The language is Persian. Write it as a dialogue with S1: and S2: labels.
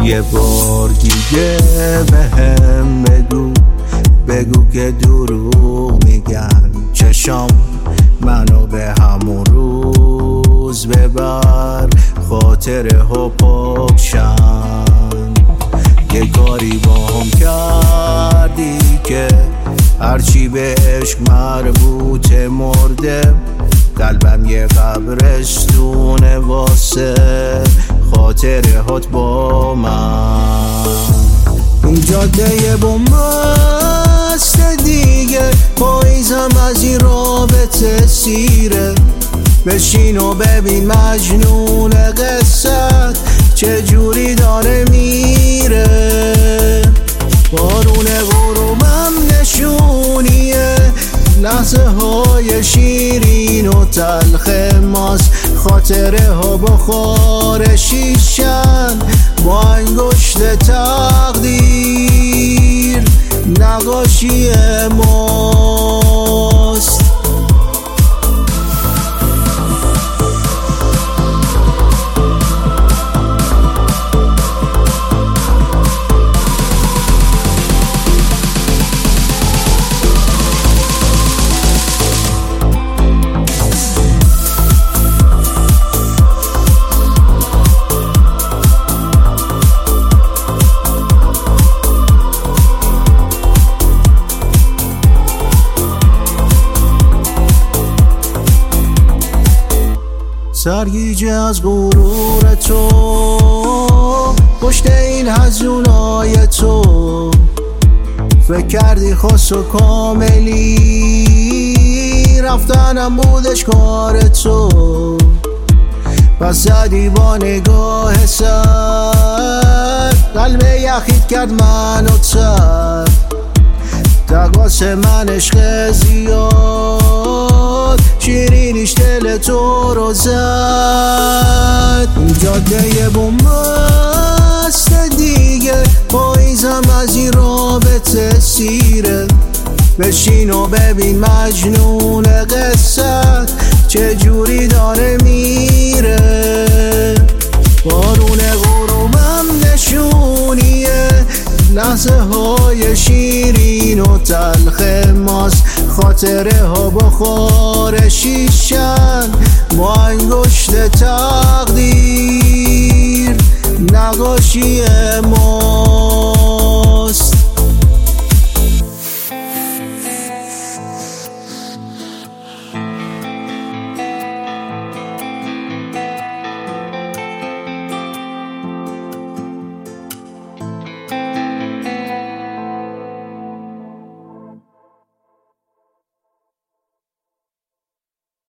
S1: یه بار دیگه بهم بگو که دروغ میگن چشام منو به همون روز ببر، خاطره ها پاکشن. یه کاری با هم کردی که هرچی به عشق مربوطه مرده، قلبم یه قبرستونه واسه خاطره هات با من. این جاده یه بومبست دیگه، پاییزم از این رابطه سیره. بشین و ببین مجنون قصت چجوری داره میره. بارون غروبم نشونیه، لحظه های شیرین و تلخ ماست. خاطره ها بخار شیشن با انگشت تقدیر، نقاشی ماست. سرگیجه از غرور تو، پشت این هزونای تو. فکر کردی خاص و کاملی، رفتنم بودش کار تو. پس زدی با نگاه سر، قلب یخید کرد منو تر. تقاس من عشق زیاد، شیرینیش دل تو رو زد. این جاده یه بومبست دیگه، پاییزم از این رابطه سیره. بشین و ببین مجنون قصت چجوری داره میره. بارون غروبم نشونیه، لحظه های شیرین و تلخ ماست. خاطره ها بخار شیشن با انگشت تقدیر، نقاشی ما.